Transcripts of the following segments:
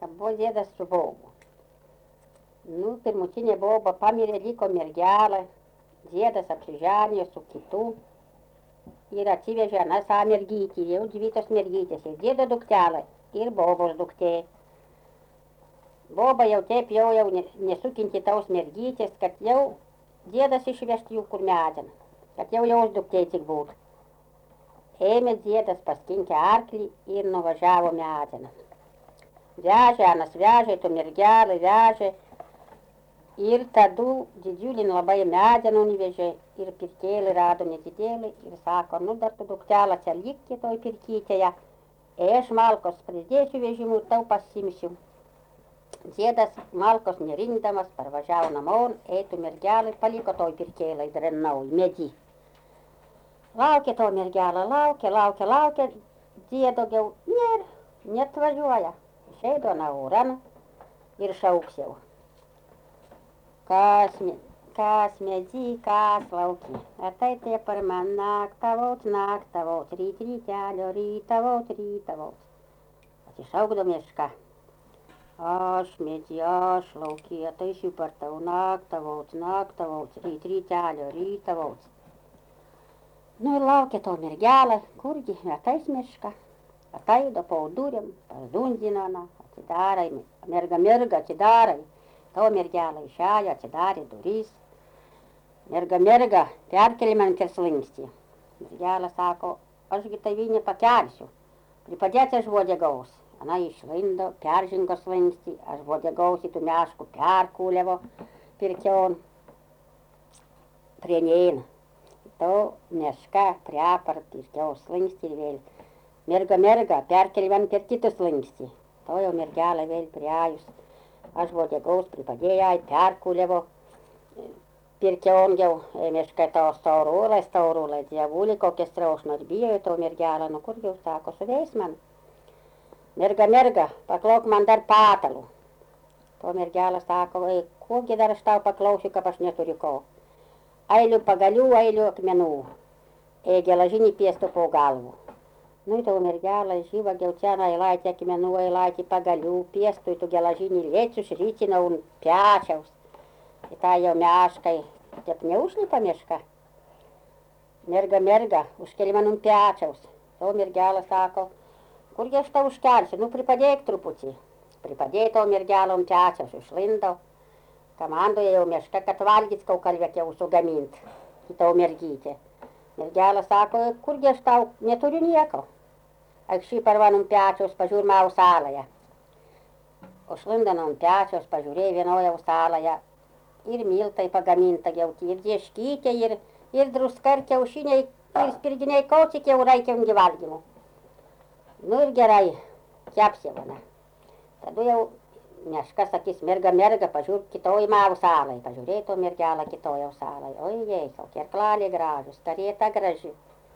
kad buvo dėdas su bobu. Nu, pirmutinė boba pamirė, liko mergelė, dėdas apsiženė su kitu ir atsivežė aną savo mergytį, jau dvi tos mergytės, ir dėdo duktelė, ir bobos duktė. Boba jau taip jau nesukinti tos mergytės, kad jau dėdas išvežti jų kur medžian, kad jau jos duktė tik būtų. Ėmė dėdas paskinkę arklį ir nuvažiavo medžian. Vežė, anas vežė, tu mergelė vežė. Ir tada didžiulį labai medžią nuvežė ir pirkėlį rado nedidelį ir sako, nu dar tu duktelę čia likti toj pirkytėje, aš malkos pridėsiu vežimu ir tau pasimsiu. Dėdas malkos nerinkdamas parvažiavo namon, eitų mergelį, paliko toj pirkėlį drenau į medį. Laukė to mergelę, laukė, dėdo jau netvažiuoja. Išeido nauran ir šauks jau. Kas medį, kas lauki, ateitė par man naktavot, rytelio, rytavot. Atsišaukdo miška. Aš medį, aš lauki, ateisiu par tau naktavot, rytelio, rytavot. Nu ir laukė to mergelę, kurgi ateis miška. Ateido po durėm, pazundino, atidarai, merga atidarai. To mergelė išėjo, atsidarė durys. Merga, perkeli man per slingstį. Mergelė sako, ašgi tavį nepakelsiu. Pripadėti aš vodėgaus. Ana išlindo, peržingo slingstį, aš vodėgaus į tų meškų perkūlėvo pirkion. Prie neina. To meška priapart pirkiau slingstį ir vėl. Merga, perkeli man per kitą slingstį. To jau mergelė vėl priejus. Aš vodėgaus pripadėjai, perkūlėvo, pirkion jau, meškai to staurulai, dievulį kokie straušnos bijo to mergelę, nu kur jau sako, suveis man. Merga, paklauk man dar patalų. To mergelė sako, kogi dar aš tau paklausiu, kad aš neturiu ko. Eiliu pagalių, eiliu akmenų, gelažinį piestu po galvų. Nu, to mergelė žyvagiau čia eilaitį akmenų, eilaitį pagalių, piestų į tų gelažinį lėčius, rytinau un pečiaus. Ir tą jau meškai, taip neužlipa meška. Merga, užkeli man un pečiaus. To mergelė sako, kurgi aš tau užkelsiu, nu pripadėk truputį. Pripadėjo to mergelė un pečiaus, išlindo. Komandoje jau meška, kad valgyt kaukalvėk jau sugamint, į tau mergytę. Mergelė sako, kurgi aš tau neturiu nieko. Aš šį parvan un pečiaus pažiūrmau saląją. Užlindo un pečiaus, pažiūrėjau vienojau saląją. Ir miltai pagaminta jauti, ir dieškytė, ir druska, ir kiaušiniai, ir spirginiai kaucik jau reikiangi valgymų. Nu ir gerai, kepsėvana. Tada jau meška sakys, merga, pažiūrk kitoj mau salai. Pažiūrėjau to mergelę kitoj salai. Ojei, kokie klalė gražus, karieta graži.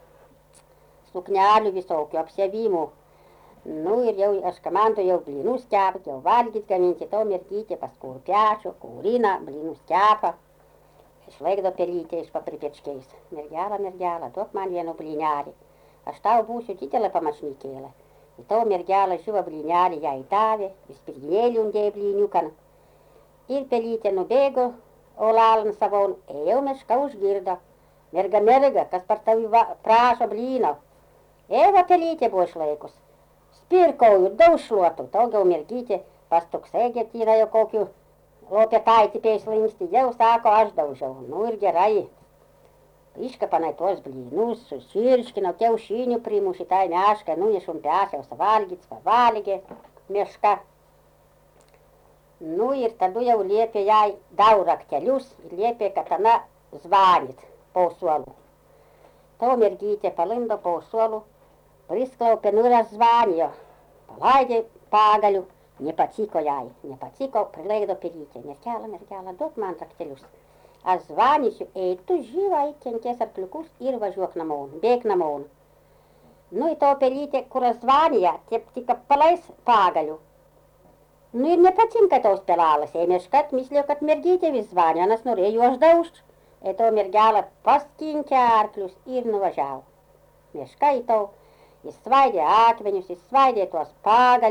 Suknelių visokių, apsevimų. Nu ir jau aš komandu jau blynus kept, jau valgyt gaminti, to mergytė paskui pečių, kūrina, blynus kepa. Išlaikdo pelytė iš papripečkiais. Mergelė, duok man vienu blynelį. Aš tau būsiu didelė pamačnykėlė. Ir to mergelė žuva blynelį jai davė, ir spirginėlį undėjo blyniukan. Ir pelytė nubėgo, o lalan savon, ėjau meška užgirdo. Merga, kas par tavi prašo blyno. Eva pelytė buvo išlaikus. Spirkau ir daušluotų, daugiau mergytė pastuksėgėtina jau kokiu lopetaitį peislingstį, jau sako, aš daužiau. Nu ir gerai. Iškapanai tuos blynus, susirškino, kiaušinių primuši tai meškai, nunešum pečiaus valgyt, pavalgė meška. Nu ir tada jau liepė jai dau raktelius ir liepė, kad ana zvanit po suolu. To mergytė palindo po suolu, prisklaupė, nu ir zvanio. Palaidė pagaliu, nepatiko jai, prileido pelytė. Mergelė, duok man raktelius. Aš zvanysiu, tu žyvai kenties arkliukus ir važiuok namon, bėk namon. Nu, į to pelytė, kur zvanija, tik paleis pagaliu. Nu ir nepatinka tos pelalas, meškat myslėjo, kad mergytė vis zvanija, nes norėjo aš daužt. To mergelė paskinkė arklius ir nuvažiavo. Meška į to, įsvaidė akmenius, įsvaidė tuos pagalius,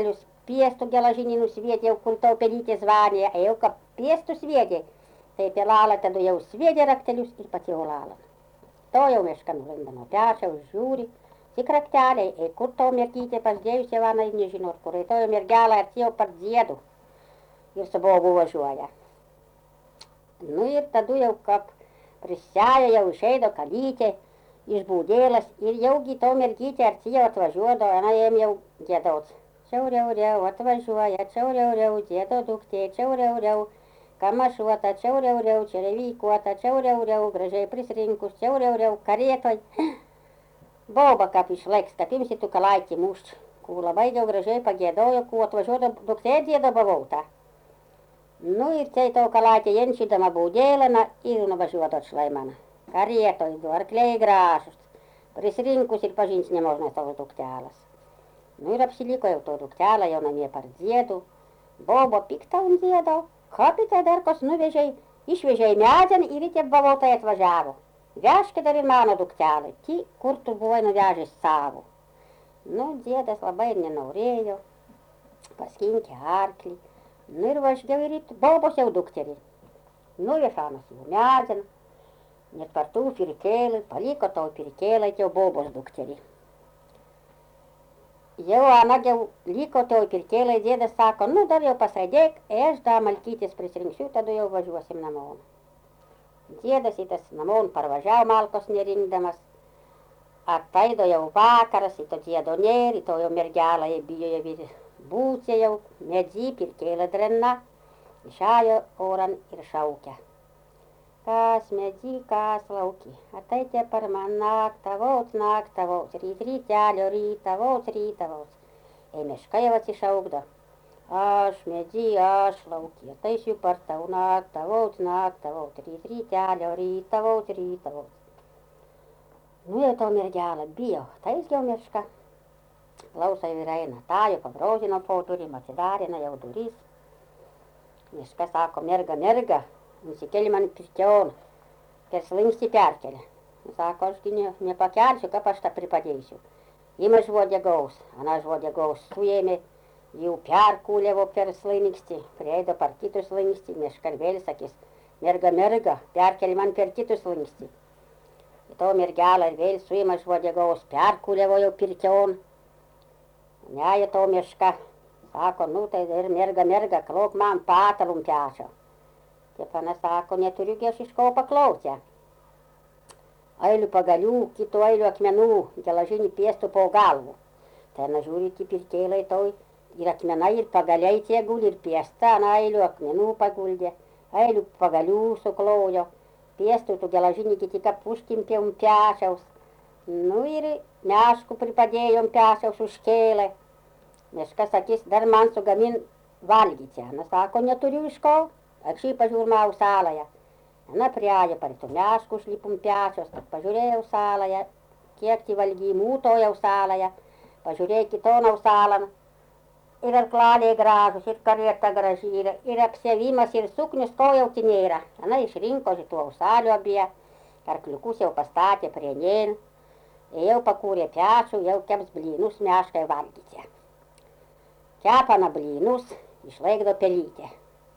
piestu geležinį nusviedė, jau kur tau pelytė zvanė, jau kaip piestu sviedė, tai pelala tada jau sviedė raktelius ir pati olala. To jau meška nulinda nuo pešio, žiūri, tik rakteliai, kur to mergytė pasidėjus jau ana ir nežino, kur to jau mergelė artėjo pat ziedu ir su bobu važiuoja. Nu ir tada jau kaip prisėjo, jau išeido kalytė iš būdėlas ir jaugi to mergytė artėjo atvažiuodo, ana jiem jau giedot. Čiauriauriau atvažiuoja, čiauriauriau diedo duktė, čiauriauriau, kamašuota, čiauriauriau, čerevykuota, čiauriauriau, gražiai prisirinkus, čiauriauriau, karietoj. Boba kaip išlaiks, kad imsi tu kalaitį mušt, kur labai jau gražiai pagėdojo, kur atvažiuodo duktė diedo bavauta. Nu ir tai to kalaitė jenšydama būdėlana ir nuvažiuodo šlaimana. Karietoj du arkliai gražus, prisirinkus ir pažins nemožna tos duktelas. Nu ir apsiliko jau to duktelą, jau namie par dziedu. Bobo piktą dziedo, kapitą dar kas nuvežė, išvežė į medžian ir tie bavautai atvažiavo. Vežkė dar ir mano duktelį, ti kur tu buvai nuvežęs savo. Nu, dziedas labai nenorėjo, paskinkė arklį. Nu ir važiavo ir Bobos jau dukterį. Nuvežamas jau medžian, net par tų pirkėlį, paliko to pirkėlį jau Bobos dukterį. Jau ana jau liko to pirkėlį, dziedas sako, nu dar jau pasėdėk, aš da malkytis prisirinksiu, tada jau važiuosim namon. Dziedas į tas namon parvažiavo malkos nerinkdamas, attaido jau vakaras, į to dziedo nėr, į to jau mergelą bijo jau ir būcė jau, medzi pirkėlė drenna, išėjo oran ir šaukia. Kas medzi, kas lauki, ateitė par man naktavot, rytelio rytavot. Meška jau atsišaukdo. Aš medzi, aš lauki, ateisiu par tau naktavot, rytelio rytavot. Nu jau to mergelą bijo, tais jau meška. Klausa jau ir eina, tą jau pabrauzino po durim, atsidarina jau duris. Meška sako, merga, nusikeli man pirkion, per slingstį perkelė. Sako, ašgi nepakelsiu, kaip aš tą pripadėsiu. Ima žuodėgaus, ana žuodėgaus suėmė, jau perkūlėvo per slingstį, prieido par kitų slingstį, meška vėl sakys, merga, perkeli man per kitų slingstį. To mergelą vėl suima žuodėgaus, perkūlėvo jau pirkion. Neja to meška, sako, nu tai ir merga, klauk man patalum pešo. Tepana sako, neturiu gi aš iš ko paklausę. Eilių pagalių, kitų eilių akmenų, geležinį piestų po galvų. Ten žiūri, tie pirkėlai toj ir akmenai, ir pagaliai tie guli, ir piesta, eilių akmenų paguldė, eilių pagalių suklojo, piestų tų geležinį kiti kaip užkimpėjom pešaus. Nu ir meškų pripadėjom pešaus užkėlę. Meška sakys, dar man sugamin valgyti. Na sako, neturiu iš ko. Akšį pažiūrmau saląją. Na priejo par tų meškų šlipum pešos, tad pažiūrėjau saląją, kiek tai valgymų tojau saląją, pažiūrėjau kitonau salan. Ir arklaliai gražus, ir karieta graži, ir apsevimas, ir suknius ko jau tinėra. Na išrinko šitų ausalių abie, arkliukus jau pastatė prie nėn, jau pakūrė pešų, jau keps blynus meškai valgyti. Kepana blynus, išlaikdo pelytė.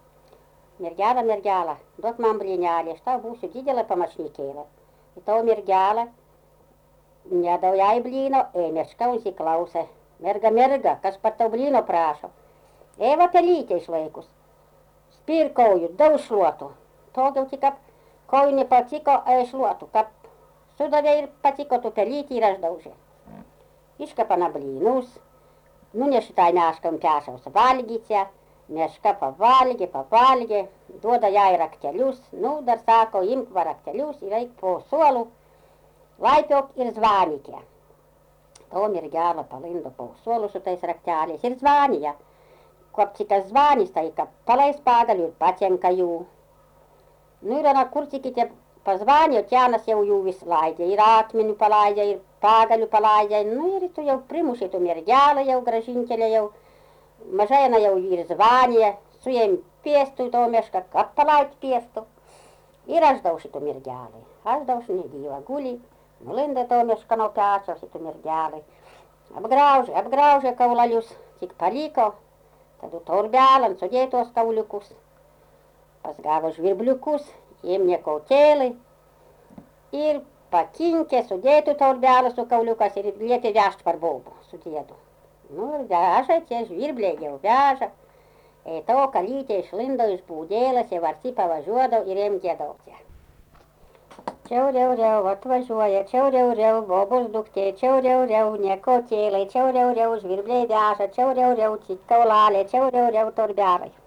Mergelą, duok man blynelį, aš tau būsiu didelė pamašnikėlė. Į to mergelę nedau jai blyno, meška užsiklausė. Merga, kas pat tau blyno prašo. Va pelytė išlaikus. Spyr kojų, daug šluotų. Togiau tik kaip kojų nepatiko, šluotų. Kaip sudavė ir patiko tu pelytį ir aš daužė. Iškapana blynus, nunešė tai meškam pešaus valgyti. Meška pavalgė, duoda jai raktelius, nu dar sako, imk va raktelius ir eik po suolu, laipiok ir zvanykė. To mergelą palindo po suolu su tais rakteliais ir zvanija. Kopcikas zvanys, tai kad palais pagalių ir patenka jų. Nu ir ana kur tikite pazvanio, tenas jau jų vis laidė, ir akmenių palaidė, ir pagalių palaidė, nu ir tu jau primušė tu mergelą jau gražintelė jau. Mažaina jau ir zvanė, suėm piestų to mešką, kad palaid piestų. Ir aš dau šitų mergelį. Aš dau negyvą guli, nulinda to mešką nuo pešo šitų mergelį. Apgraužė kaulalius, tik paliko Tad torbelę ant sudėtos kauliukus, pasgavo žvirbliukus, ėmė kautėlį ir pakinkė, sudėtų torbelę su kauliukas ir liepė vežt par bobų sudėtų. Nu ir veža, tie žvirbliai jau veža. Eidavo kalytė išlindo iš būdėlės, jau arti pavažiuodavo ir ėm giedoti. Čiauriau, atvažiuoja, čiauriau, bobos duktė, čiauriau, nekotėlai, čiauriau, žvirbliai veža, čiauriau, kaulelė, čiauriau, torbelai.